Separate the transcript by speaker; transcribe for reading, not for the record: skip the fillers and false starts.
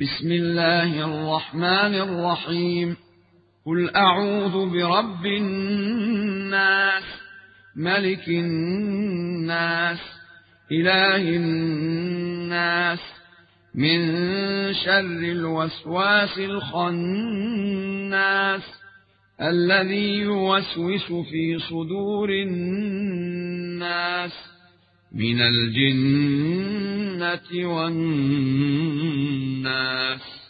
Speaker 1: بسم الله الرحمن الرحيم. قل أعوذ برب الناس، ملك الناس، إله الناس، من شر الوسواس الخناس، الذي يوسوس في صدور الناس من الجنة والناس.